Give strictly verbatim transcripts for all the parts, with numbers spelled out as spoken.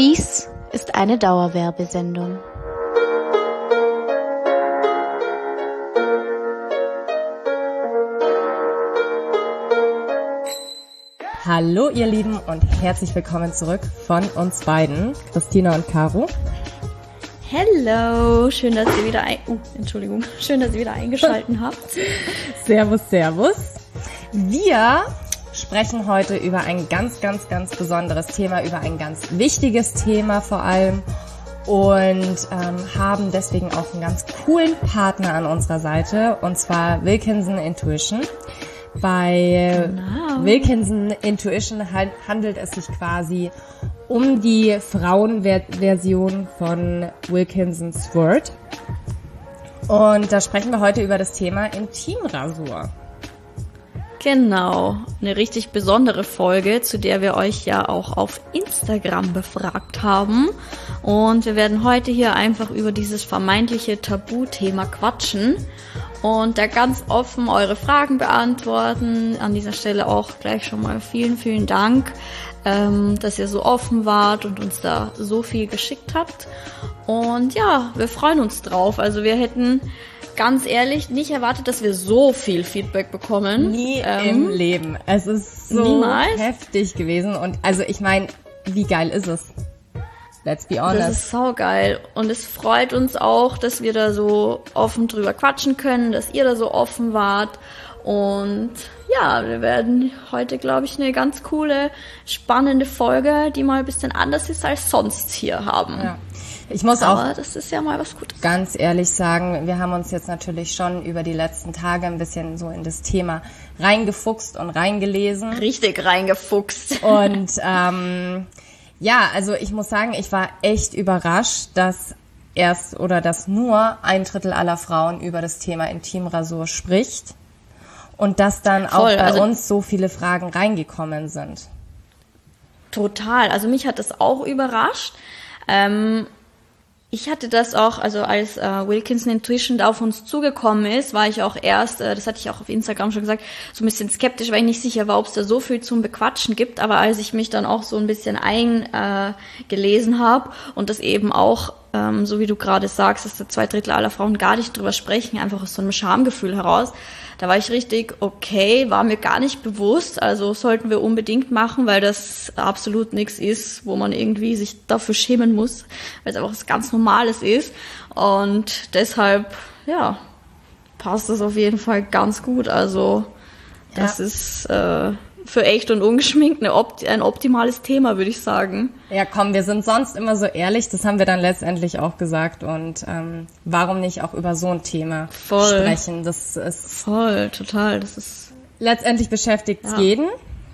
Dies ist eine Dauerwerbesendung. Hallo ihr Lieben und herzlich willkommen zurück von uns beiden, Christina und Caro. Hello, schön, dass ihr wieder ein uh, Entschuldigung, schön, dass ihr wieder eingeschaltet habt. Servus, servus. Wir sprechen heute über ein ganz, ganz, ganz besonderes Thema, über ein ganz wichtiges Thema vor allem und ähm, haben deswegen auch einen ganz coolen Partner an unserer Seite, und zwar Wilkinson Intuition. Bei genau. Wilkinson Intuition handelt es sich quasi um die Frauenversion von Wilkinson's Word. Und da sprechen wir heute über das Thema Intimrasur. Genau, eine richtig besondere Folge, zu der wir euch ja auch auf Instagram befragt haben. Und wir werden heute hier einfach über dieses vermeintliche Tabuthema quatschen und da ganz offen eure Fragen beantworten. An dieser Stelle auch gleich schon mal vielen, vielen Dank, ähm, dass ihr so offen wart und uns da so viel geschickt habt. Und ja, wir freuen uns drauf. Also wir hätten ganz ehrlich nicht erwartet, dass wir so viel Feedback bekommen. Nie ähm, im Leben. Es ist so niemals. heftig gewesen. Und also ich meine, wie geil ist es? Let's be honest. Das ist saugeil. Und es freut uns auch, dass wir da so offen drüber quatschen können, dass ihr da so offen wart. Und ja, wir werden heute, glaube ich, eine ganz coole, spannende Folge, die mal ein bisschen anders ist als sonst hier haben. Ja. Ich muss Aber auch das ist ja mal was Gutes. Ganz ehrlich sagen, wir haben uns jetzt natürlich schon über die letzten Tage ein bisschen so in das Thema reingefuchst und reingelesen. Richtig reingefuchst. Und ähm, ja, also ich muss sagen, ich war echt überrascht, dass erst oder dass nur ein Drittel aller Frauen über das Thema Intimrasur spricht und dass dann auch Voll, bei also uns so viele Fragen reingekommen sind. Total. Also mich hat das auch überrascht. Ähm, Ich hatte das auch, also als äh, Wilkinson Intuition da auf uns zugekommen ist, war ich auch erst, äh, das hatte ich auch auf Instagram schon gesagt, so ein bisschen skeptisch, weil ich nicht sicher war, ob es da so viel zum Bequatschen gibt. Aber als ich mich dann auch so ein bisschen eingelesen äh, habe und das eben auch, ähm, so wie du gerade sagst, dass da zwei Drittel aller Frauen gar nicht drüber sprechen, einfach aus so einem Schamgefühl heraus, da war ich richtig, okay, war mir gar nicht bewusst, also sollten wir unbedingt machen, weil das absolut nichts ist, wo man irgendwie sich dafür schämen muss, weil es einfach was ganz Normales ist. Und deshalb, ja, passt das auf jeden Fall ganz gut. Also das ja. ist äh, für echt und ungeschminkt eine Opt- ein optimales Thema, würde ich sagen. Ja, komm, wir sind sonst immer so ehrlich, das haben wir dann letztendlich auch gesagt. Und ähm, warum nicht auch über so ein Thema Voll. sprechen? Das ist voll, total. Das ist letztendlich beschäftigt es ja. jeden.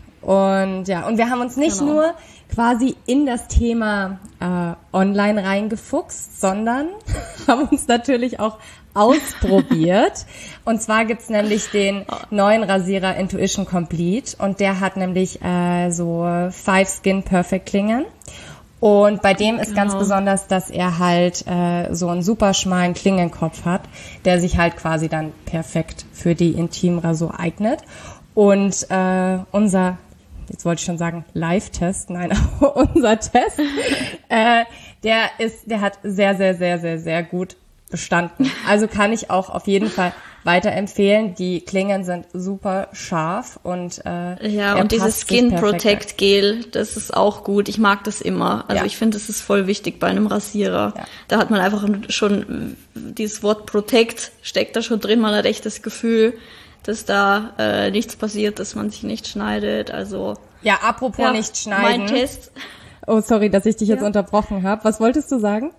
Und ja, und wir haben uns nicht genau. nur quasi in das Thema äh, online reingefuchst, sondern haben uns natürlich auch ausprobiert. Und zwar gibt's nämlich den neuen Rasierer Intuition Complete und der hat nämlich äh, so Five Skin Perfect Klingen. Und bei dem ist genau. ganz besonders, dass er halt äh, so einen super schmalen Klingenkopf hat, der sich halt quasi dann perfekt für die Intimrasur eignet. Und äh, unser Jetzt wollte ich schon sagen Live-Test, nein, unser Test, äh, der ist, der hat sehr, sehr, sehr, sehr, sehr gut bestanden. Also kann ich auch auf jeden Fall weiterempfehlen. Die Klingen sind super scharf und äh, ja, und dieses Skin Protect Gel, das ist auch gut. Ich mag das immer. Also ja. ich finde, das ist voll wichtig bei einem Rasierer. Ja. Da hat man einfach schon dieses Wort Protect steckt da schon drin. Man hat echt das Gefühl, dass da äh, nichts passiert, dass man sich nicht schneidet. Also ja, apropos ja, nicht schneiden. Mein Test. Oh, sorry, dass ich dich jetzt ja. unterbrochen habe. Was wolltest du sagen?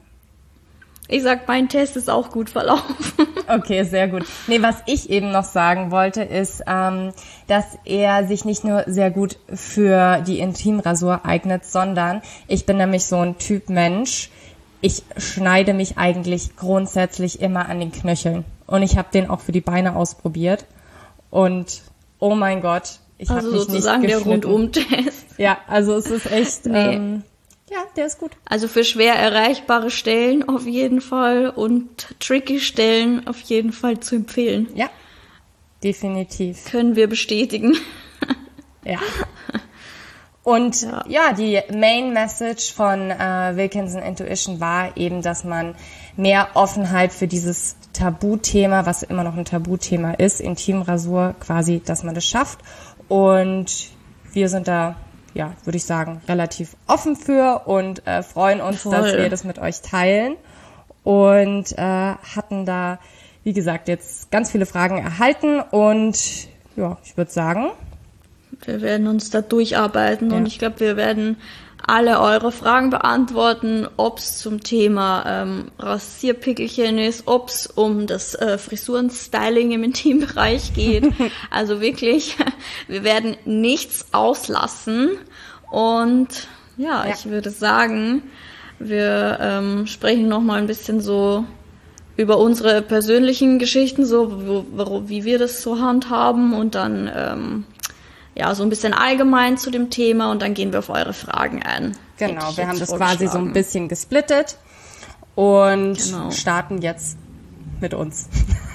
Ich sag, mein Test ist auch gut verlaufen. Okay, sehr gut. Nee, was ich eben noch sagen wollte, ist, ähm, dass er sich nicht nur sehr gut für die Intimrasur eignet, sondern ich bin nämlich so ein Typ Mensch. Ich schneide mich eigentlich grundsätzlich immer an den Knöcheln. Und ich habe den auch für die Beine ausprobiert. Und oh mein Gott, ich also habe mich nicht sozusagen der geschnitten. Rundum-Test. Ja, also es ist echt, nee. ähm, ja, der ist gut. Also für schwer erreichbare Stellen auf jeden Fall und tricky Stellen auf jeden Fall zu empfehlen. Ja, definitiv. Können wir bestätigen. Ja. Und Ja. ja, die Main Message von äh, Wilkinson Intuition war eben, dass man mehr Offenheit für dieses Tabuthema, was immer noch ein Tabuthema ist, Intimrasur quasi, dass man das schafft. Und wir sind da, ja, würde ich sagen, relativ offen für und äh, freuen uns, Voll. dass wir das mit euch teilen. Und äh, hatten da, wie gesagt, jetzt ganz viele Fragen erhalten. Und ja, ich würde sagen... Wir werden uns da durcharbeiten Ja. und ich glaube, wir werden alle eure Fragen beantworten, ob es zum Thema ähm, Rasierpickelchen ist, ob es um das äh, Frisurenstyling im Intimbereich geht. Also wirklich, wir werden nichts auslassen. Und ja, Ja. ich würde sagen, wir ähm, sprechen noch mal ein bisschen so über unsere persönlichen Geschichten, so wo, wo, wie wir das so handhaben und dann ähm, ja, so ein bisschen allgemein zu dem Thema und dann gehen wir auf eure Fragen ein. Hätte Genau, ich wir haben jetzt das quasi so ein vorgeschlagen. bisschen gesplittet und Genau. starten jetzt mit uns.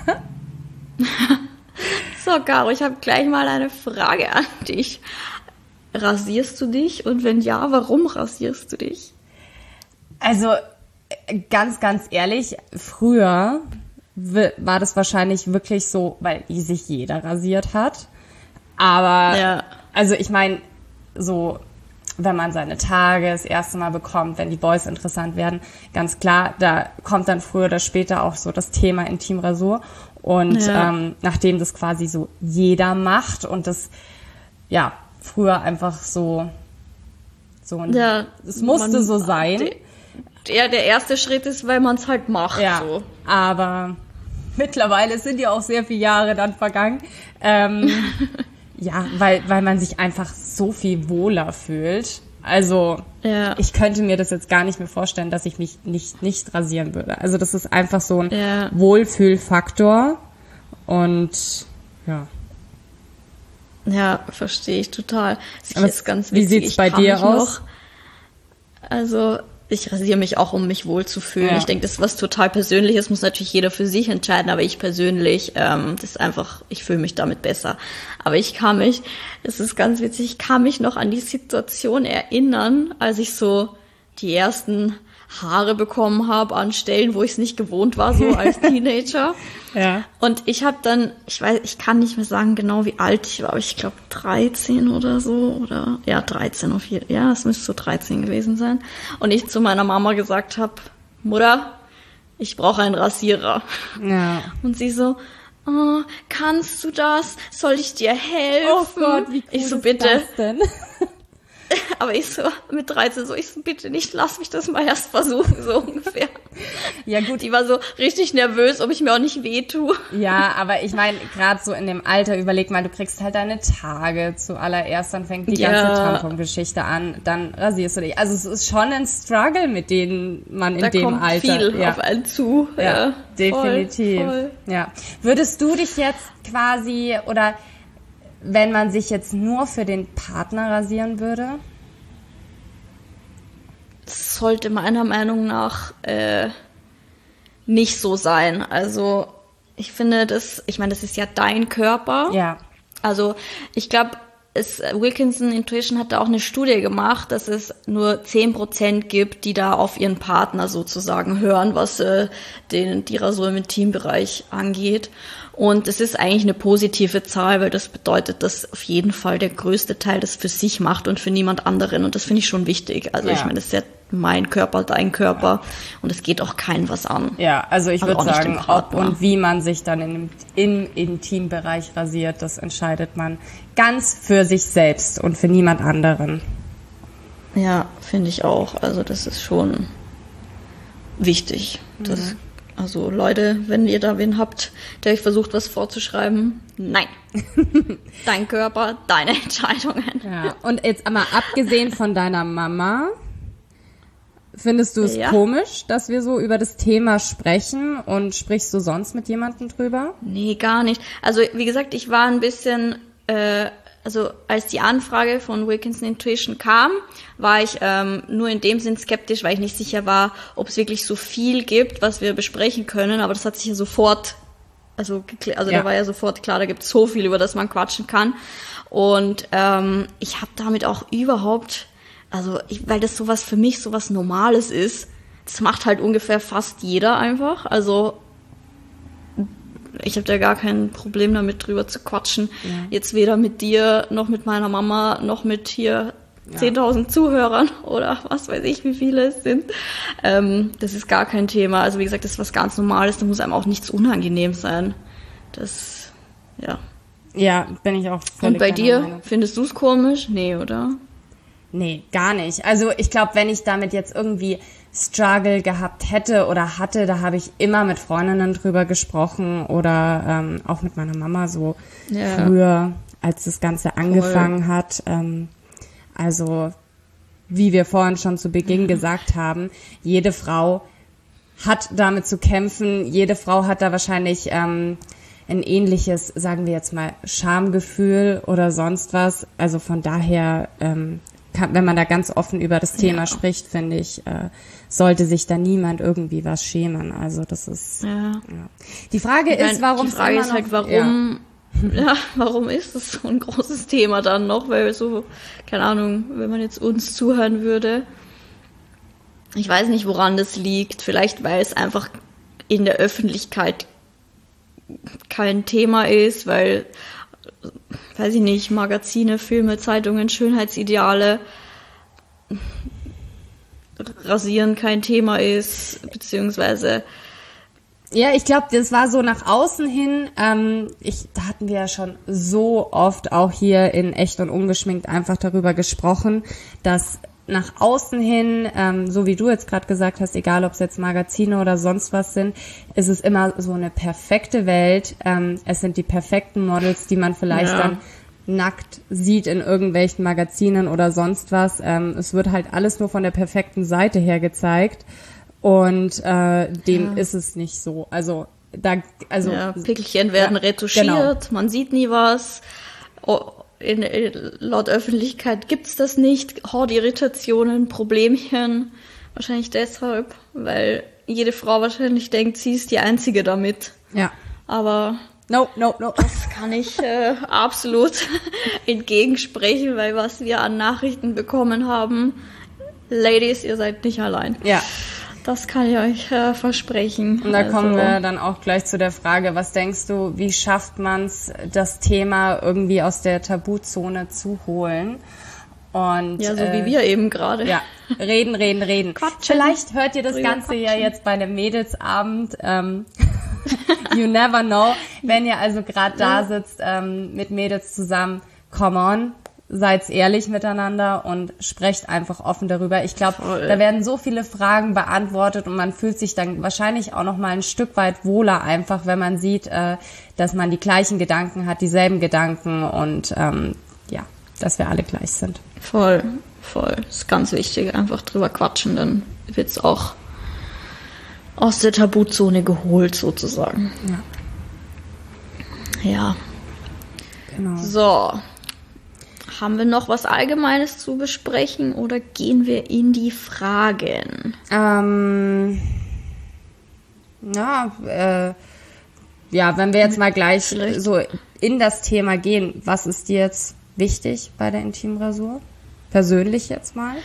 So, Caro, ich habe gleich mal eine Frage an dich. Rasierst du dich? Und wenn ja, warum rasierst du dich? Also äh, ganz, ganz ehrlich, früher w- war das wahrscheinlich wirklich so, weil sich jeder rasiert hat. Aber, Ja. also ich meine, so, wenn man seine Tage das erste Mal bekommt, wenn die Boys interessant werden, ganz klar, da kommt dann früher oder später auch so das Thema Intimrasur. Und Ja. ähm, nachdem das quasi so jeder macht und das, ja, früher einfach so, so ein, Ja, es musste man- so sein. Der, der erste Schritt ist, weil man es halt macht. Ja, So. aber mittlerweile sind ja auch sehr viele Jahre dann vergangen. Ähm, ja, weil, weil man sich einfach so viel wohler fühlt. Also Ja. ich könnte mir das jetzt gar nicht mehr vorstellen, dass ich mich nicht, nicht rasieren würde. Also das ist einfach so ein Ja. Wohlfühlfaktor. Und ja. Ja, verstehe ich total. Das Aber ist ganz wie witzig. sieht's Ich bei kann dir mich aus? Noch, also, ich rasiere mich auch, um mich wohlzufühlen. Ja. Ich denke, das ist was total Persönliches, muss natürlich jeder für sich entscheiden, aber ich persönlich, ähm, das ist einfach, ich fühle mich damit besser. Aber ich kann mich, das ist ganz witzig, ich kann mich noch an die Situation erinnern, als ich so die ersten Haare bekommen habe an Stellen, wo ich es nicht gewohnt war, so als Teenager. Ja. Und ich habe dann, ich weiß, ich kann nicht mehr sagen genau, wie alt ich war, aber ich glaube dreizehn oder so, oder, ja, dreizehn auf jeden Fall, ja, es müsste so dreizehn gewesen sein. Und ich zu meiner Mama gesagt habe, Mutter, ich brauche einen Rasierer. Ja. Und sie so, oh, kannst du das? Soll ich dir helfen? Oh Gott, wie cool ich so, ist bitte. das denn? Aber ich so, mit dreizehn so, ich so, bitte nicht, lass mich das mal erst versuchen, so ungefähr. Ja gut, Die war so richtig nervös, ob ich mir auch nicht wehtue. ja, aber ich meine, gerade so in dem Alter, überleg mal, du kriegst halt deine Tage zuallererst, dann fängt die Ja. ganze Tampon-Geschichte an, dann rasierst du dich. Also es ist schon ein Struggle, mit dem man in Da dem kommt Alter... viel ja. auf einen zu. Ja, Ja, definitiv. Voll, voll. Ja. Würdest du dich jetzt quasi, oder wenn man sich jetzt nur für den Partner rasieren würde? Das sollte meiner Meinung nach äh, nicht so sein. Also ich finde das, ich meine, das ist ja dein Körper. Ja. Also ich glaube, es Wilkinson Intuition hat da auch eine Studie gemacht, dass es nur zehn Prozent gibt, die da auf ihren Partner sozusagen hören, was äh, den, die Rasur im Intimbereich angeht. Und es ist eigentlich eine positive Zahl, weil das bedeutet, dass auf jeden Fall der größte Teil das für sich macht und für niemand anderen. Und das finde ich schon wichtig. Also Ja. ich meine, das ist ja mein Körper, dein Körper. Und es geht auch keinem was an. Ja, also ich Also würde auch nicht sagen, dem ob Partner. und wie man sich dann im, im Intimbereich rasiert, das entscheidet man ganz für sich selbst und für niemand anderen. Ja, finde ich auch. Also das ist schon wichtig. Das, also Leute, wenn ihr da wen habt, der euch versucht, was vorzuschreiben, nein. Dein Körper, deine Entscheidungen. Ja. Und jetzt einmal abgesehen von deiner Mama, findest du es Ja. komisch, dass wir so über das Thema sprechen, und sprichst du sonst mit jemandem drüber? Nee, gar nicht. Also wie gesagt, ich war ein bisschen, äh, also als die Anfrage von Wilkinson Intuition kam, war ich ähm, nur in dem Sinn skeptisch, weil ich nicht sicher war, ob es wirklich so viel gibt, was wir besprechen können. Aber das hat sich ja sofort, also, gekl- also Ja. da war ja sofort klar, da gibt es so viel, über das man quatschen kann. Und ähm, ich habe damit auch überhaupt, also ich, weil das sowas für mich sowas Normales ist, das macht halt ungefähr fast jeder einfach. Also ich habe da gar kein Problem damit, drüber zu quatschen. Ja. Jetzt weder mit dir, noch mit meiner Mama, noch mit hier ja. zehntausend Zuhörern oder was weiß ich, wie viele es sind. Ähm, das ist gar kein Thema. Also wie gesagt, das ist was ganz Normales. Da muss einem auch nichts unangenehm sein. Das, ja. Ja, bin ich auch völlig. Und bei dir, Meinung. Findest du es komisch? Nee, oder? Nee, gar nicht. Also ich glaube, wenn ich damit jetzt irgendwie Struggle gehabt hätte oder hatte, da habe ich immer mit Freundinnen drüber gesprochen oder ähm, auch mit meiner Mama so ja. früher, als das Ganze angefangen Voll. hat. Ähm, also wie wir vorhin schon zu Beginn mhm. gesagt haben, jede Frau hat damit zu kämpfen, jede Frau hat da wahrscheinlich ähm, ein ähnliches, sagen wir jetzt mal, Schamgefühl oder sonst was. Also von daher, ähm, kann, wenn man da ganz offen über das Thema ja. spricht, finde ich, äh, sollte sich da niemand irgendwie was schämen. Also das ist. Ja. ja. Die Frage ich ist, warum? Die Frage ist halt, warum? Ja. ja, warum ist das so ein großes Thema dann noch? Weil so, keine Ahnung, wenn man jetzt uns zuhören würde, ich weiß nicht, woran das liegt. Vielleicht, weil es einfach in der Öffentlichkeit kein Thema ist, weil, weiß ich nicht, Magazine, Filme, Zeitungen, Schönheitsideale, Rasieren kein Thema ist, beziehungsweise ja, ich glaube, das war so nach außen hin, ähm, ich, da hatten wir ja schon so oft auch hier in Echt und Ungeschminkt einfach darüber gesprochen, dass nach außen hin, ähm, so wie du jetzt gerade gesagt hast, egal ob es jetzt Magazine oder sonst was sind, ist es immer so eine perfekte Welt. Ähm, es sind die perfekten Models, die man vielleicht ja. dann nackt sieht in irgendwelchen Magazinen oder sonst was. Ähm, es wird halt alles nur von der perfekten Seite her gezeigt und äh, dem ja. ist es nicht so. Also da, also ja, Pickelchen werden ja, retuschiert, genau. Man sieht nie was. Oh, In, in, laut Öffentlichkeit gibt's das nicht. Hortirritationen, Problemchen. Wahrscheinlich deshalb, weil jede Frau wahrscheinlich denkt, sie ist die Einzige damit. Ja. Aber no, no, no. das kann ich äh, absolut entgegensprechen, weil was wir an Nachrichten bekommen haben, Ladies, ihr seid nicht allein. Ja. Das kann ich euch äh, versprechen. Und da also. kommen wir dann auch gleich zu der Frage, was denkst du, wie schafft man es, das Thema irgendwie aus der Tabuzone zu holen? Und, ja, so äh, wie wir eben gerade. Ja, reden, reden, reden. Quatschen. Vielleicht hört ihr das Ganze quatschen. ja jetzt bei einem Mädelsabend. Ähm, you never know. Wenn ihr also gerade da sitzt ähm, mit Mädels zusammen, come on. Seid ehrlich miteinander und sprecht einfach offen darüber. Ich glaube, da werden so viele Fragen beantwortet und man fühlt sich dann wahrscheinlich auch noch mal ein Stück weit wohler einfach, wenn man sieht, äh, dass man die gleichen Gedanken hat, dieselben Gedanken und ähm, ja, dass wir alle gleich sind. Voll, voll. Das ist ganz wichtig, einfach drüber quatschen, dann wird's auch aus der Tabuzone geholt sozusagen. Ja. Ja. Genau. So. Haben wir noch was Allgemeines zu besprechen oder gehen wir in die Fragen? Ähm, ja, äh, ja, wenn wir jetzt mal gleich Vielleicht. so in das Thema gehen, was ist dir jetzt wichtig bei der Intimrasur? Persönlich jetzt mal?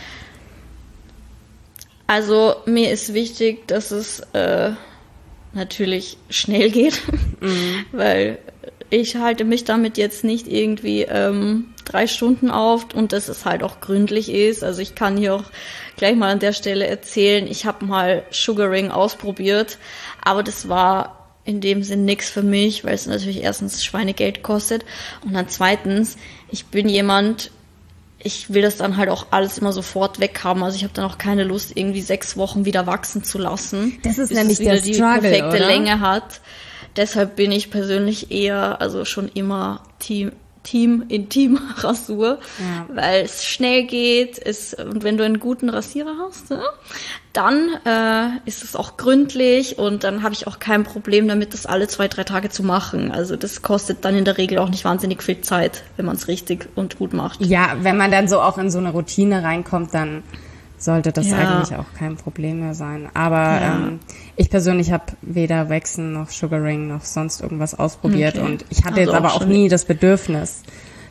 Also mir ist wichtig, dass es äh, natürlich schnell geht, mhm. weil ich halte mich damit jetzt nicht irgendwie ähm, drei Stunden auf und dass es halt auch gründlich ist. Also ich kann hier auch gleich mal an der Stelle erzählen, ich habe mal Sugaring ausprobiert, aber das war in dem Sinn nix für mich, weil es natürlich erstens Schweinegeld kostet und dann zweitens, ich bin jemand, ich will das dann halt auch alles immer sofort weghaben. Also ich habe dann auch keine Lust, irgendwie sechs Wochen wieder wachsen zu lassen. Das ist nämlich der Struggle, die perfekte oder? Länge hat. Deshalb bin ich persönlich eher, also schon immer Team, Team Intim-Rasur, ja. weil es schnell geht. Es, und wenn du einen guten Rasierer hast, ja, dann äh, ist es auch gründlich und dann habe ich auch kein Problem damit, das alle zwei, drei Tage zu machen. Also das kostet dann in der Regel auch nicht wahnsinnig viel Zeit, wenn man es richtig und gut macht. Ja, wenn man dann so auch in so eine Routine reinkommt, dann sollte das ja. eigentlich auch kein Problem mehr sein. Aber ja. ähm, ich persönlich habe weder Waxen noch Sugaring noch sonst irgendwas ausprobiert okay. und ich hatte also jetzt aber auch nie das Bedürfnis,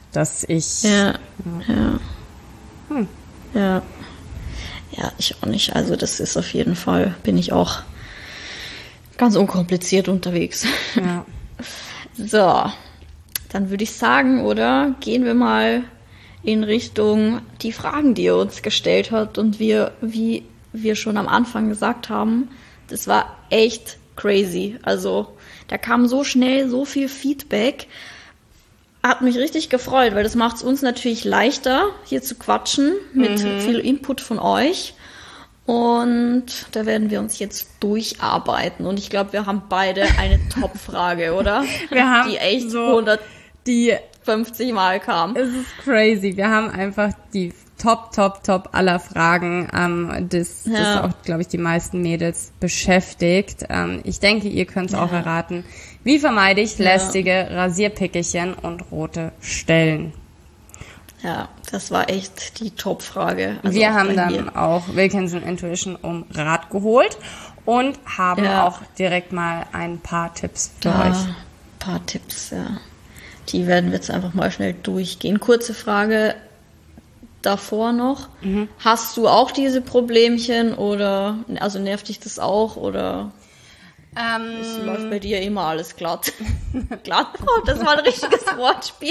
dass ich... Ja, ja. Hm. Ja. Ja, ich auch nicht. Also das ist auf jeden Fall, bin ich auch ganz unkompliziert unterwegs. Ja. So, dann würde ich sagen, oder gehen wir mal in Richtung die Fragen, die ihr uns gestellt habt. Und wir, wie wir schon am Anfang gesagt haben, das war echt crazy. Also da kam so schnell so viel Feedback. Hat mich richtig gefreut, weil das macht es uns natürlich leichter, hier zu quatschen mit mhm. viel Input von euch. Und da werden wir uns jetzt durcharbeiten. Und ich glaube, wir haben beide eine Top-Frage, oder? Wir haben die echt so hundertfünfzig Mal kam. Es ist crazy. Wir haben einfach die Top, Top, Top aller Fragen, ähm, das, ja. das auch, glaube ich, die meisten Mädels beschäftigt. Ähm, ich denke, ihr könnt es ja. auch erraten. Wie vermeide ich lästige ja. Rasierpickelchen und rote Stellen? Ja, das war echt die Top-Frage. Also wir haben dann mir. auch Wilkinson Intuition um Rat geholt und haben ja. auch direkt mal ein paar Tipps für ja, euch. Ein paar Tipps, ja. Die werden wir jetzt einfach mal schnell durchgehen. Kurze Frage davor noch. Mhm. Hast du auch diese Problemchen oder, also nervt dich das auch oder ähm, es läuft bei dir immer alles glatt? Glatt? Oh, das war ein richtiges Wortspiel.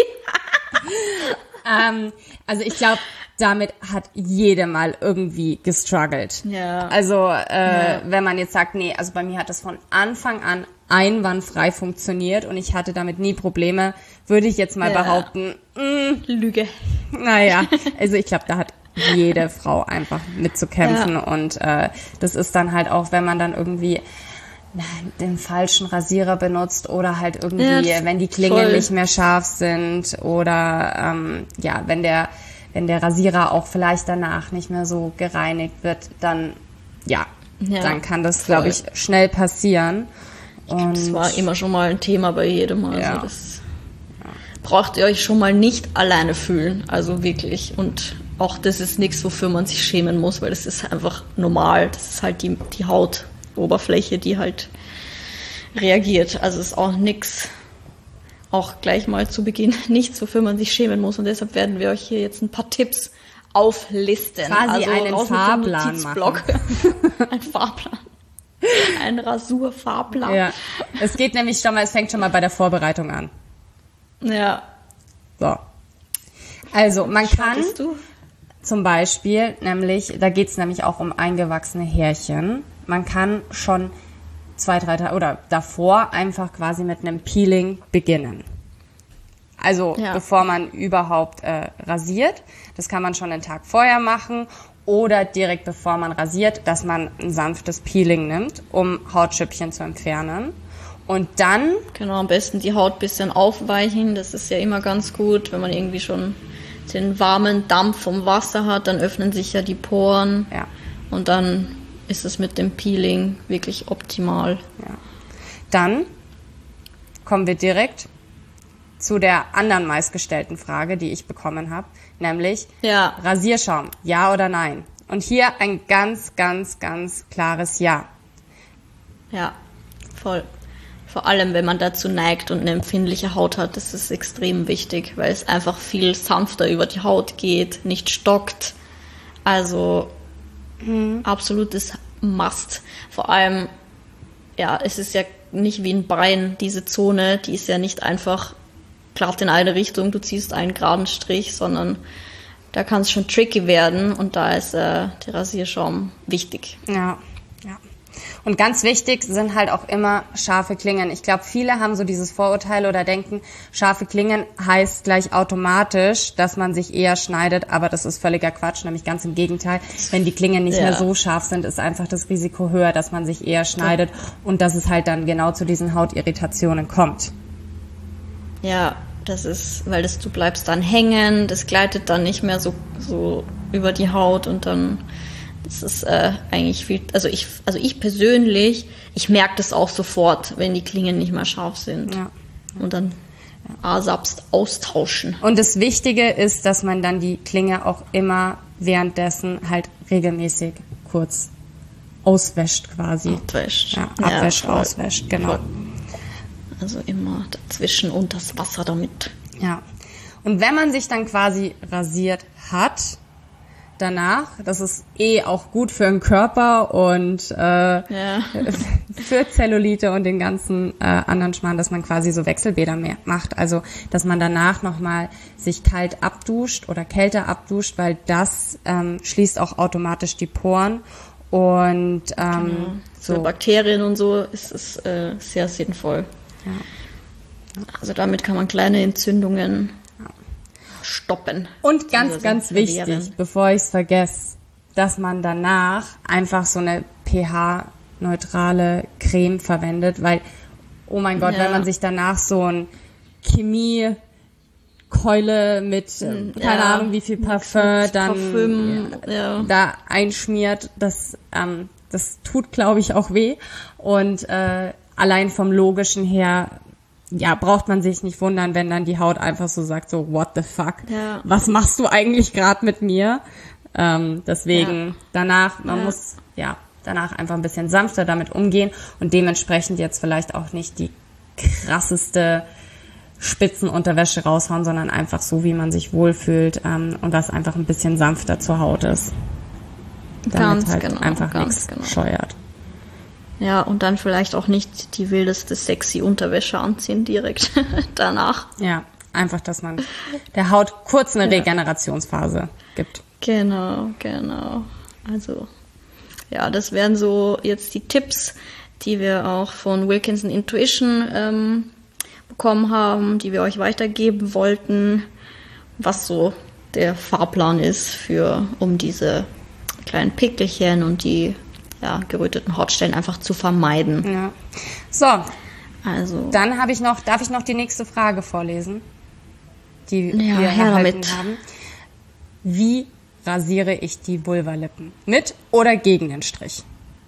ähm, also ich glaube, damit hat jede mal irgendwie gestruggelt. Ja. Also äh, ja. wenn man jetzt sagt, nee, also bei mir hat das von Anfang an einwandfrei funktioniert und ich hatte damit nie Probleme, würde ich jetzt mal ja. behaupten, mh, Lüge. Naja, also ich glaube, da hat jede Frau einfach mitzukämpfen ja. und äh, das ist dann halt auch, wenn man dann irgendwie na, den falschen Rasierer benutzt oder halt irgendwie, ja, wenn die Klingen voll. nicht mehr scharf sind oder ähm, ja, wenn der wenn der Rasierer auch vielleicht danach nicht mehr so gereinigt wird, dann ja, ja dann kann das, glaube ich, schnell passieren. Und das war immer schon mal ein Thema bei jedem. Also ja. das braucht ihr euch schon mal nicht alleine fühlen. Also wirklich. Und auch das ist nichts, wofür man sich schämen muss, weil das ist einfach normal. Das ist halt die, die Hautoberfläche, die halt reagiert. Also es ist auch nichts, auch gleich mal zu Beginn, nichts, wofür man sich schämen muss. Und deshalb werden wir euch hier jetzt ein paar Tipps auflisten. Quasi also einen Fahrplan machen. Ein Fahrplan. Ein Rasurfahrplan. Ja. Es geht nämlich schon mal, es fängt schon mal bei der Vorbereitung an. Ja. So. Also, man kann zum Beispiel, nämlich, da geht's nämlich auch um eingewachsene Härchen. Man kann schon zwei, drei Tage oder davor einfach quasi mit einem Peeling beginnen. Also, ja. bevor man überhaupt äh, rasiert. Das kann man schon einen Tag vorher machen. Oder direkt bevor man rasiert, dass man ein sanftes Peeling nimmt, um Hautschüppchen zu entfernen. Und dann... Genau, am besten die Haut ein bisschen aufweichen. Das ist ja immer ganz gut, wenn man irgendwie schon den warmen Dampf vom Wasser hat, dann öffnen sich ja die Poren. Ja. Und dann ist es mit dem Peeling wirklich optimal. Ja. Dann kommen wir direkt zu der anderen meistgestellten Frage, die ich bekommen habe, nämlich ja. Rasierschaum, ja oder nein? Und hier ein ganz, ganz, ganz klares Ja. Ja, voll. Vor allem, wenn man dazu neigt und eine empfindliche Haut hat, das ist extrem wichtig, weil es einfach viel sanfter über die Haut geht, nicht stockt. Also mhm. absolutes Must. Vor allem, ja, es ist ja nicht wie ein Bein, diese Zone, die ist ja nicht einfach glatt in eine Richtung, du ziehst einen geraden Strich, sondern da kann es schon tricky werden und da ist äh, der Rasierschaum wichtig. Ja, ja. Und ganz wichtig sind halt auch immer scharfe Klingen. Ich glaube, viele haben so dieses Vorurteil oder denken, scharfe Klingen heißt gleich automatisch, dass man sich eher schneidet, aber das ist völliger Quatsch, nämlich ganz im Gegenteil. Wenn die Klingen nicht ja. mehr so scharf sind, ist einfach das Risiko höher, dass man sich eher schneidet ja. und dass es halt dann genau zu diesen Hautirritationen kommt. Ja, das ist, weil das, du bleibst dann hängen, das gleitet dann nicht mehr so, so über die Haut und dann das ist äh, eigentlich viel, also ich, also ich persönlich, ich merke das auch sofort, wenn die Klingen nicht mehr scharf sind. Ja. Und dann asapst austauschen. Und das Wichtige ist, dass man dann die Klinge auch immer währenddessen halt regelmäßig kurz auswäscht quasi. Abwäscht. Ja, abwäscht, ja, auswäscht, genau. Voll. Also immer dazwischen und das Wasser damit. Ja. Und wenn man sich dann quasi rasiert hat, danach, das ist eh auch gut für den Körper und äh, Ja. für Zellulite und den ganzen äh, anderen Schmarrn, dass man quasi so Wechselbäder mehr macht. Also, dass man danach nochmal sich kalt abduscht oder kälter abduscht, weil das ähm, schließt auch automatisch die Poren und ähm, Für so. Bakterien und so ist es äh, sehr sinnvoll. Ja. Also damit kann man kleine Entzündungen stoppen. Und ganz, Also ganz wichtig, verwehren. bevor ich es vergesse, dass man danach einfach so eine pH-neutrale Creme verwendet, weil, oh mein Gott, Ja. wenn man sich danach so ein Chemiekeule mit, äh, keine Ja, Ahnung, wie viel Parfum mit dann Parfüm, ja. da einschmiert, das, ähm, das tut, glaube ich, auch weh. Und äh, allein vom Logischen her, ja, braucht man sich nicht wundern, wenn dann die Haut einfach so sagt, so, what the fuck? Ja. Was machst du eigentlich gerade mit mir? Ähm, deswegen Ja. danach, man Ja. muss, ja, danach einfach ein bisschen sanfter damit umgehen und dementsprechend jetzt vielleicht auch nicht die krasseste Spitzenunterwäsche raushauen, sondern einfach so, wie man sich wohlfühlt ähm, und was einfach ein bisschen sanfter zur Haut ist. Damit Ganz halt genau, einfach ganz nichts genau. scheuert. Ja, und dann vielleicht auch nicht die wildeste sexy Unterwäsche anziehen direkt danach. Ja, einfach, dass man der Haut kurz eine Regenerationsphase gibt. Genau, genau. Also, ja, das wären so jetzt die Tipps, die wir auch von Wilkinson Intuition ähm, bekommen haben, die wir euch weitergeben wollten, was so der Fahrplan ist für, um diese kleinen Pickelchen und die ja, geröteten Hautstellen einfach zu vermeiden. Ja. So, Also, dann habe ich noch, darf ich noch die nächste Frage vorlesen, die Ja, wir her erhalten damit. haben. Wie rasiere ich die Vulvalippen? Mit oder gegen den Strich?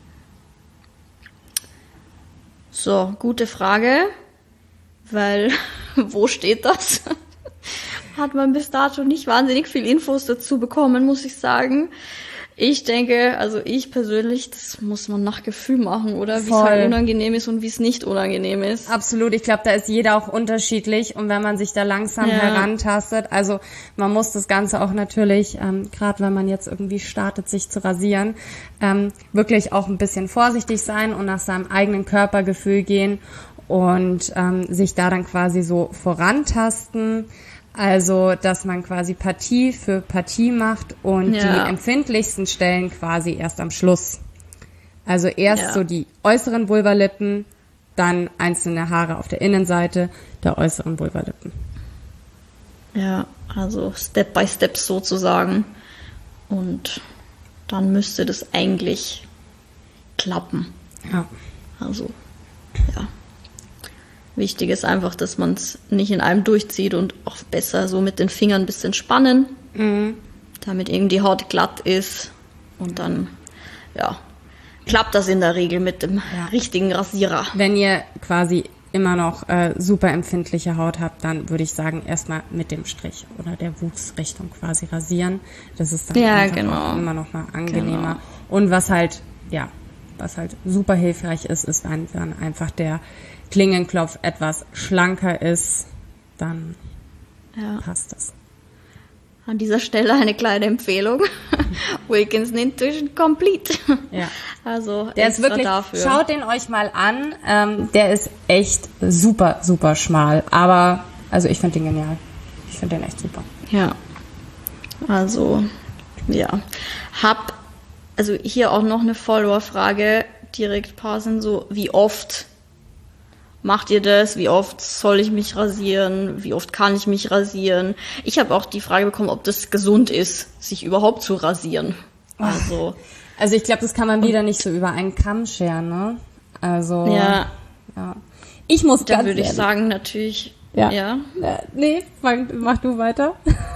so, gute Frage, weil wo steht das? Hat man bis dato nicht wahnsinnig viel Infos dazu bekommen, muss ich sagen. Ich denke, also ich persönlich, das muss man nach Gefühl machen, oder? Wie es Voll. halt unangenehm ist und wie es nicht unangenehm ist. Absolut, ich glaube, da ist jeder auch unterschiedlich und wenn man sich da langsam Ja. herantastet, also man muss das Ganze auch natürlich, ähm, gerade wenn man jetzt irgendwie startet, sich zu rasieren, ähm, wirklich auch ein bisschen vorsichtig sein und nach seinem eigenen Körpergefühl gehen und ähm, sich da dann quasi so vorantasten. Also, dass man quasi Partie für Partie macht und Ja. die empfindlichsten Stellen quasi erst am Schluss. Also erst Ja. so die äußeren Vulvalippen, dann einzelne Haare auf der Innenseite der äußeren Vulvalippen. Ja, also Step by Step sozusagen. Und dann müsste das eigentlich klappen. Ja. Also, ja. Wichtig ist einfach, dass man es nicht in einem durchzieht und auch besser so mit den Fingern ein bisschen spannen, Mhm. damit eben die Haut glatt ist. Und dann, ja, klappt das in der Regel mit dem richtigen Rasierer. Wenn ihr quasi immer noch äh, super empfindliche Haut habt, dann würde ich sagen, erstmal mit dem Strich oder der Wuchsrichtung quasi rasieren. Das ist dann Ja, einfach genau. auch immer noch mal angenehmer. Genau. Und was halt, ja, was halt super hilfreich ist, ist, wenn dann einfach der Klingenklopf etwas schlanker ist, dann Ja. passt das. An dieser Stelle eine kleine Empfehlung. Wilkinson Intuition Complete. Ja. Also Der ist extra wirklich, dafür. schaut den euch mal an, ähm, der ist echt super, super schmal, aber, also ich finde den genial. Ich finde den echt super. Ja. Also, ja. Hab, also hier auch noch eine Follower-Frage direkt passen, so, wie oft macht ihr das? Wie oft soll ich mich rasieren? Wie oft kann ich mich rasieren? Ich habe auch die Frage bekommen, ob das gesund ist, sich überhaupt zu rasieren. Also, Also ich glaube, das kann man wieder nicht so über einen Kamm scheren, ne? Also, ja, ja. Ich muss da ganz würde ich ehrlich- sagen, natürlich, Ja. ja. Äh, nee, fang, mach du weiter.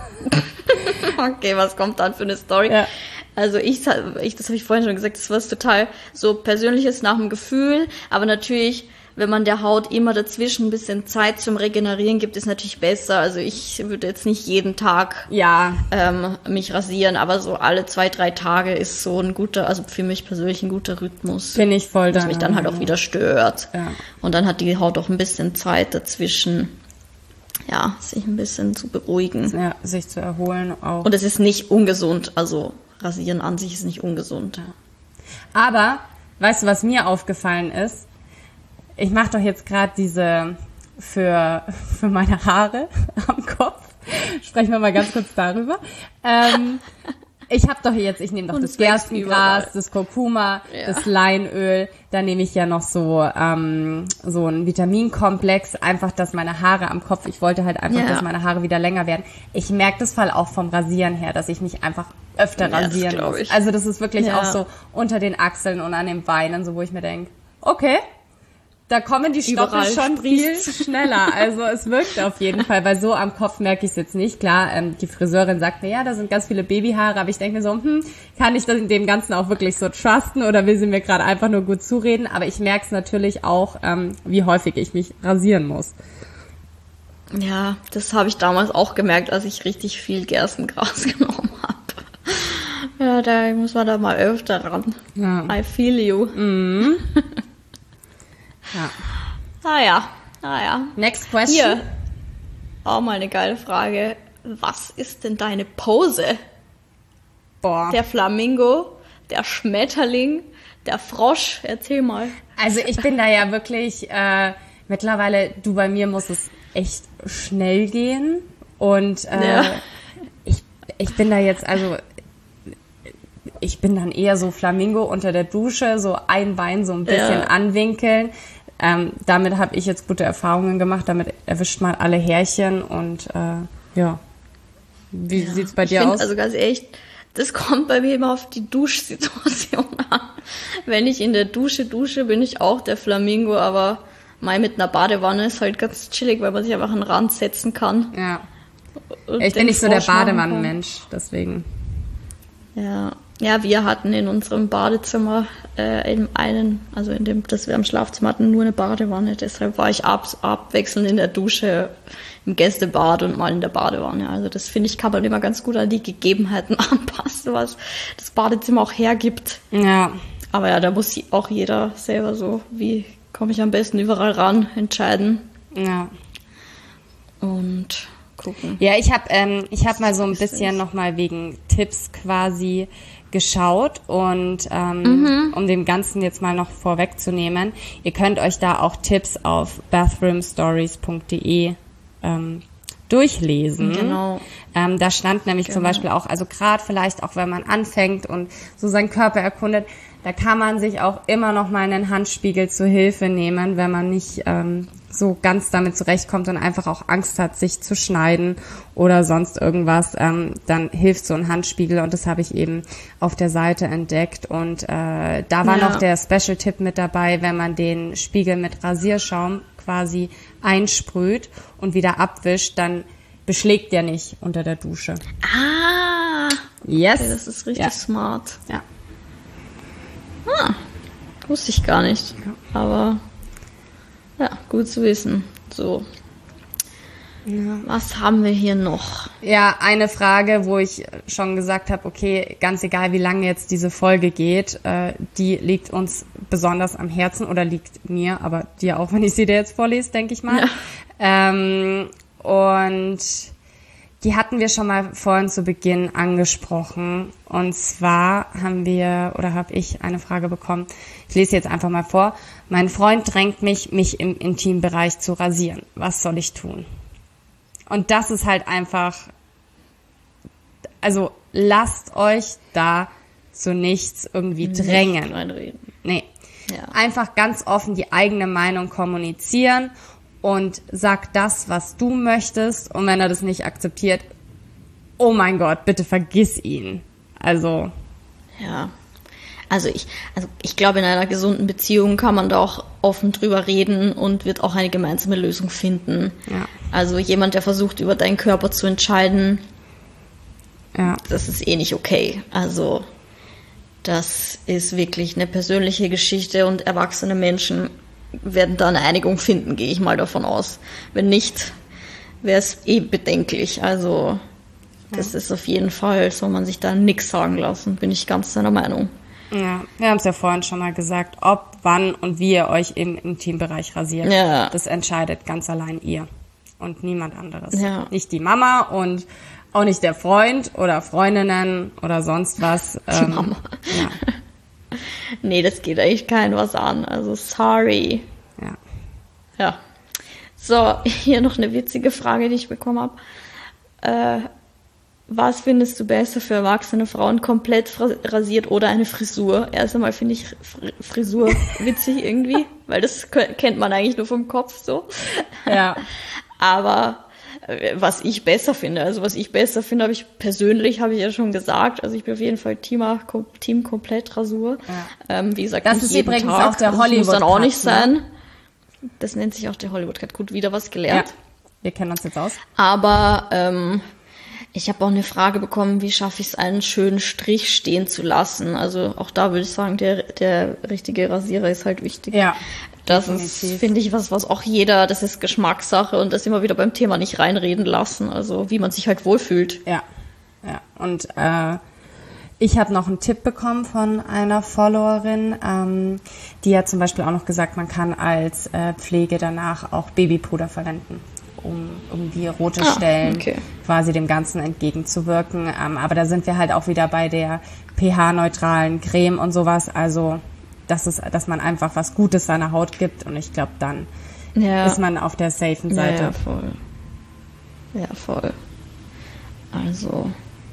Okay, was kommt dann für eine Story? Ja. Also ich, ich das habe ich vorhin schon gesagt, das war was total so Persönliches nach dem Gefühl, aber natürlich, wenn man der Haut immer dazwischen ein bisschen Zeit zum Regenerieren gibt, ist natürlich besser. Also ich würde jetzt nicht jeden Tag Ja, ähm, mich rasieren, aber so alle zwei, drei Tage ist so ein guter, also für mich persönlich ein guter Rhythmus, bin ich voll was da. mich dann halt auch wieder stört. Ja. Und dann hat die Haut auch ein bisschen Zeit dazwischen, ja, sich ein bisschen zu beruhigen. Ja, sich zu erholen auch. Und es ist nicht ungesund, also Rasieren an sich ist nicht ungesund. Aber, weißt du, was mir aufgefallen ist? Ich mache doch jetzt gerade diese für, für meine Haare am Kopf. Sprechen wir mal ganz kurz darüber. Ähm, ich habe doch jetzt, ich nehme doch Und das Gerstengras, das Kurkuma, ja. das Leinöl. Da nehme ich ja noch so ähm, so einen Vitaminkomplex. Einfach, dass meine Haare am Kopf, ich wollte halt einfach, ja. dass meine Haare wieder länger werden. Ich merke das Fall auch vom Rasieren her, dass ich mich einfach öfter ja, rasieren muss. Ich. Also das ist wirklich ja. auch so unter den Achseln und an den Beinen, so wo ich mir denke, okay, da kommen die Stoppel Überall schon sprießt. viel schneller. Also es wirkt auf jeden Fall, weil so am Kopf merke ich es jetzt nicht. Klar, ähm, die Friseurin sagt mir, ja, da sind ganz viele Babyhaare, aber ich denke mir so, hm, kann ich das in dem Ganzen auch wirklich so trusten oder will sie mir gerade einfach nur gut zureden? Aber ich merke es natürlich auch, ähm, wie häufig ich mich rasieren muss. Ja, das habe ich damals auch gemerkt, als ich richtig viel Gerstengras genommen habe. Ja, da muss man da mal öfter ran. Ja. I feel you. Mhm. Ja. Naja, naja. Next question. Hier, auch mal eine geile Frage. Was ist denn deine Pose? Boah. Der Flamingo, der Schmetterling, der Frosch? Erzähl mal. Also ich bin da ja wirklich, äh, mittlerweile, du, bei mir muss es echt schnell gehen. Und äh, Ja. ich, ich bin da jetzt, also ich bin dann eher so Flamingo unter der Dusche, so ein Bein so ein bisschen Ja. anwinkeln. Ähm, damit habe ich jetzt gute Erfahrungen gemacht. Damit erwischt man alle Härchen und äh, ja. Wie Ja. sieht's bei ich dir find, aus? Also ganz ehrlich, das kommt bei mir immer auf die Duschsituation an. Wenn ich in der Dusche dusche, bin ich auch der Flamingo, aber mal mit einer Badewanne ist halt ganz chillig, weil man sich einfach an den Rand setzen kann. Ja. und Ich bin den nicht so der Frosch machen kann. Badewannenmensch, deswegen. Ja. Ja, wir hatten in unserem Badezimmer äh, in einen, also in dem, das wir am Schlafzimmer hatten, nur eine Badewanne. Deshalb war ich ab, abwechselnd in der Dusche, im Gästebad und mal in der Badewanne. Also das finde ich, kann man immer ganz gut an die Gegebenheiten anpassen, was das Badezimmer auch hergibt. Ja. Aber ja, da muss auch jeder selber so, wie komme ich am besten überall ran, entscheiden Ja. und gucken. Ja, ich habe ähm, ich habe mal so ein Ist bisschen es. nochmal wegen Tipps quasi geschaut und ähm, um dem Ganzen jetzt mal noch vorwegzunehmen, ihr könnt euch da auch Tipps auf bathroomstories punkt de ähm, durchlesen. Genau. Ähm, da stand nämlich Genau. zum Beispiel auch, also gerade vielleicht auch, wenn man anfängt und so seinen Körper erkundet, da kann man sich auch immer noch mal einen Handspiegel zur Hilfe nehmen, wenn man nicht ähm, so ganz damit zurechtkommt und einfach auch Angst hat, sich zu schneiden oder sonst irgendwas, ähm, dann hilft so ein Handspiegel und das habe ich eben auf der Seite entdeckt und äh, da war Ja. noch der Special-Tipp mit dabei, wenn man den Spiegel mit Rasierschaum quasi einsprüht und wieder abwischt, dann beschlägt der nicht unter der Dusche. Ah, Yes. okay, das ist richtig Ja. smart. Ja. Ah, wusste ich gar nicht. Aber ja, gut zu wissen. So. Was haben wir hier noch? Ja, eine Frage, wo ich schon gesagt habe, okay, ganz egal, wie lange jetzt diese Folge geht, äh, die liegt uns besonders am Herzen oder liegt mir, aber dir auch, wenn ich sie dir jetzt vorlese, denke ich mal. Ja. Ähm, und die hatten wir schon mal vorhin zu Beginn angesprochen. Und zwar haben wir, oder habe ich eine Frage bekommen. Ich lese jetzt einfach mal vor. Mein Freund drängt mich, mich im Intimbereich zu rasieren. Was soll ich tun? Und das ist halt einfach, also lasst euch da zu nichts irgendwie drängen. Nicht reinreden. Nee. Ja. Einfach ganz offen die eigene Meinung kommunizieren und sag das, was du möchtest. Und wenn er das nicht akzeptiert, oh mein Gott, bitte vergiss ihn. Also, Ja. Also ich, also ich glaube, in einer gesunden Beziehung kann man da auch offen drüber reden und wird auch eine gemeinsame Lösung finden. Ja. Also jemand, der versucht, über deinen Körper zu entscheiden, ja. das ist eh nicht okay. Also das ist wirklich eine persönliche Geschichte und erwachsene Menschen werden da eine Einigung finden, gehe ich mal davon aus. Wenn nicht, wäre es eh bedenklich. Also das ist auf jeden Fall, soll man sich da nichts sagen lassen, bin ich ganz seiner Meinung. Ja, wir haben es ja vorhin schon mal gesagt, ob, wann und wie ihr euch im Intimbereich rasiert. Ja. Das entscheidet ganz allein ihr. und niemand anderes. Ja. Nicht die Mama und auch nicht der Freund oder Freundinnen oder sonst was. Die ähm, Mama. Ja. Nee, das geht eigentlich keinem was an. Also sorry. Ja. Ja. So, hier noch eine witzige Frage, die ich bekommen habe. Äh, was findest du besser für erwachsene Frauen? Komplett rasiert oder eine Frisur? Erst einmal finde ich Frisur witzig irgendwie, weil das kennt man eigentlich nur vom Kopf so. Ja. Aber was ich besser finde, also was ich besser finde, habe ich persönlich, habe ich ja schon gesagt, also ich bin auf jeden Fall Team, Team komplett Rasur. Ja. Ähm, wie gesagt, das nicht ist jeden übrigens Tag. auch der Also das Hollywood muss dann auch Cut, nicht sein. Ne? Das nennt sich auch der Hollywood Cut. Gut, wieder was gelernt. Ja. Wir kennen uns jetzt aus. Aber ähm, ich habe auch eine Frage bekommen, wie schaffe ich es, einen schönen Strich stehen zu lassen? Also auch da würde ich sagen, der der richtige Rasierer ist halt wichtig. Ja. Das ist, finde ich, was, was auch jeder, das ist Geschmackssache und das immer wieder beim Thema nicht reinreden lassen, also wie man sich halt wohlfühlt. Ja, ja. Und äh, ich habe noch einen Tipp bekommen von einer Followerin, ähm, die hat zum Beispiel auch noch gesagt, man kann als äh, Pflege danach auch Babypuder verwenden, um, um die rote ah, Stellen okay. quasi dem Ganzen entgegenzuwirken. Ähm, aber da sind wir halt auch wieder bei der pH-neutralen Creme und sowas, also dass es, dass man einfach was Gutes seiner Haut gibt und ich glaube, dann ja. ist man auf der safen Seite. Ja, ja, voll. Ja, voll. Also,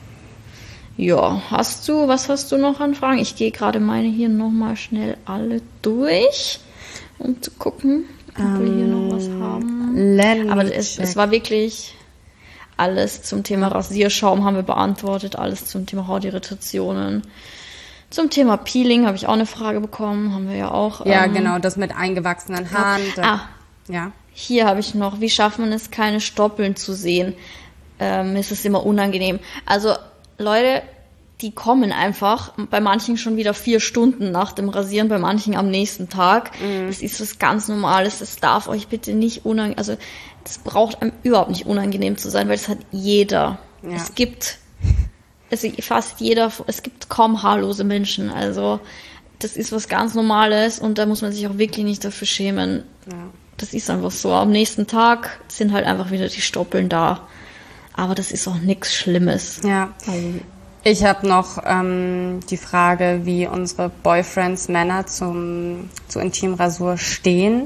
ja, hast du, was hast du noch an Fragen? Ich gehe gerade meine hier nochmal schnell alle durch, um zu gucken, ob um, wir hier noch was haben. Aber es, es war wirklich alles zum Thema Rasierschaum haben wir beantwortet, alles zum Thema Hautirritationen. Zum Thema Peeling habe ich auch eine Frage bekommen, haben wir ja auch. Ja, ähm, genau, das mit eingewachsenen Haaren. Ja. Ah, ja. Hier habe ich noch, wie schafft man es, keine Stoppeln zu sehen? Ähm, ist es immer unangenehm. Also Leute, die kommen einfach, bei manchen schon wieder vier Stunden nach dem Rasieren, bei manchen am nächsten Tag. Mhm. Das ist was ganz Normales, das darf euch bitte nicht unangenehm, also das braucht einem überhaupt nicht unangenehm zu sein, weil das hat jeder. Ja. Es gibt... Also fast jeder, es gibt kaum haarlose Menschen, also das ist was ganz Normales und da muss man sich auch wirklich nicht dafür schämen. Ja. Das ist einfach so. Am nächsten Tag sind halt einfach wieder die Stoppeln da, aber das ist auch nichts Schlimmes. Ja. Also, ich habe noch ähm, die Frage, wie unsere Boyfriends, Männer zum zur Intimrasur stehen.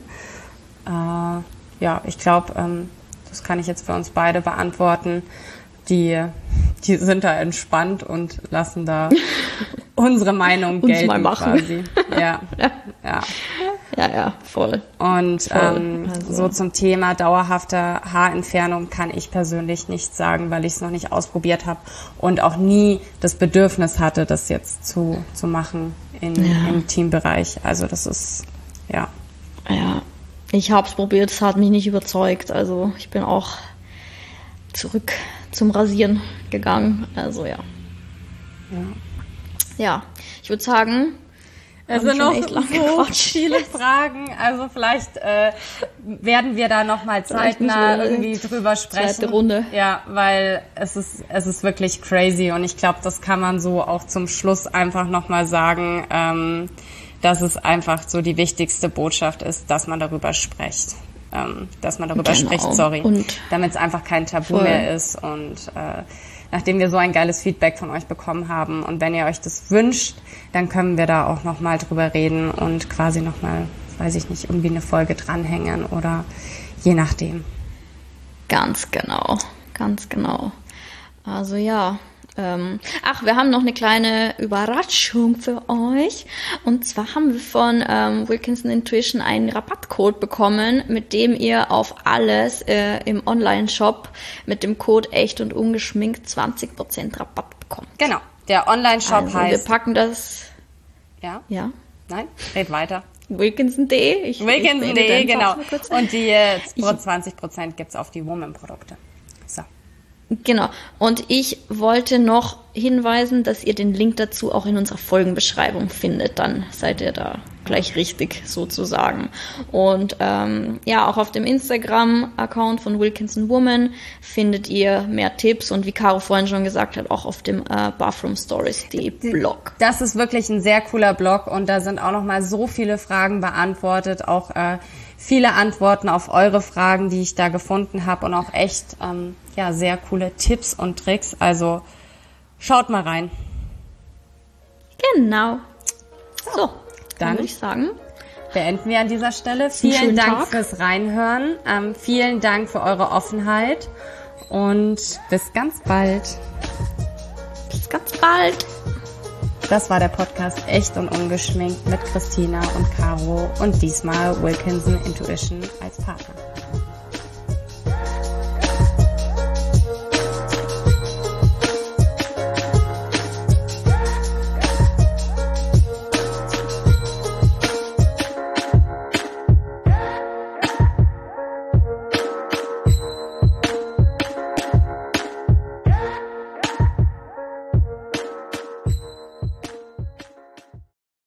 Äh, ja, ich glaube, ähm, das kann ich jetzt für uns beide beantworten. Die, die sind da entspannt und lassen da unsere Meinung Uns gelten mal machen. quasi. Ja, ja. ja, ja, ja, voll. Und voll. Ähm, also. so zum Thema dauerhafte Haarentfernung kann ich persönlich nicht sagen, weil ich es noch nicht ausprobiert habe und auch nie das Bedürfnis hatte, das jetzt zu zu machen in, ja. im Teambereich. Also das ist, ja. Ja, ich habe es probiert, es hat mich nicht überzeugt. Also ich bin auch zurück zum Rasieren gegangen. Also ja. Ja, ja. Ich würde sagen, es sind noch so viele Fragen. Also vielleicht äh, werden wir da nochmal zeitnah irgendwie drüber sprechen. Zweite Runde. Ja, weil es ist es ist wirklich crazy und ich glaube, das kann man so auch zum Schluss einfach nochmal sagen, ähm, dass es einfach so die wichtigste Botschaft ist, dass man darüber spricht. Ähm, dass man darüber genau. spricht, sorry, damit es einfach kein Tabu voll. mehr ist und äh, nachdem wir so ein geiles Feedback von euch bekommen haben und wenn ihr euch das wünscht, dann können wir da auch nochmal drüber reden und quasi nochmal, weiß ich nicht, irgendwie eine Folge dranhängen oder je nachdem. Ganz genau, ganz genau. Also ja, ähm, ach, wir haben noch eine kleine Überraschung für euch. Und zwar haben wir von ähm, Wilkinson Intuition einen Rabattcode bekommen, mit dem ihr auf alles äh, im Online-Shop mit dem Code echt und ungeschminkt zwanzig Prozent Rabatt bekommt. Genau, der Online-Shop also, heißt... Wir packen das... Ja? Ja? Nein? Red weiter. Wilkinson punkt de. Wilkinson punkt de, genau. Und die äh, ich, zwanzig Prozent gibt's auf die Woman-Produkte. So. Genau. Und ich wollte noch hinweisen, dass ihr den Link dazu auch in unserer Folgenbeschreibung findet. Dann seid ihr da gleich richtig sozusagen. Und ähm, ja, auch auf dem Instagram-Account von Wilkinson Woman findet ihr mehr Tipps und wie Caro vorhin schon gesagt hat, auch auf dem äh, bathroom stories punkt de Blog. Das ist wirklich ein sehr cooler Blog und da sind auch nochmal so viele Fragen beantwortet, auch äh, viele Antworten auf eure Fragen, die ich da gefunden habe und auch echt ähm, ja sehr coole Tipps und Tricks. Also schaut mal rein. Genau. So, dann würde ich sagen, beenden wir an dieser Stelle. Vielen Dank Tag. fürs Reinhören. Ähm, vielen Dank für eure Offenheit und bis ganz bald. Bis ganz bald. Das war der Podcast Echt und Ungeschminkt mit Christina und Caro und diesmal Wilkinson Intuition als Partner.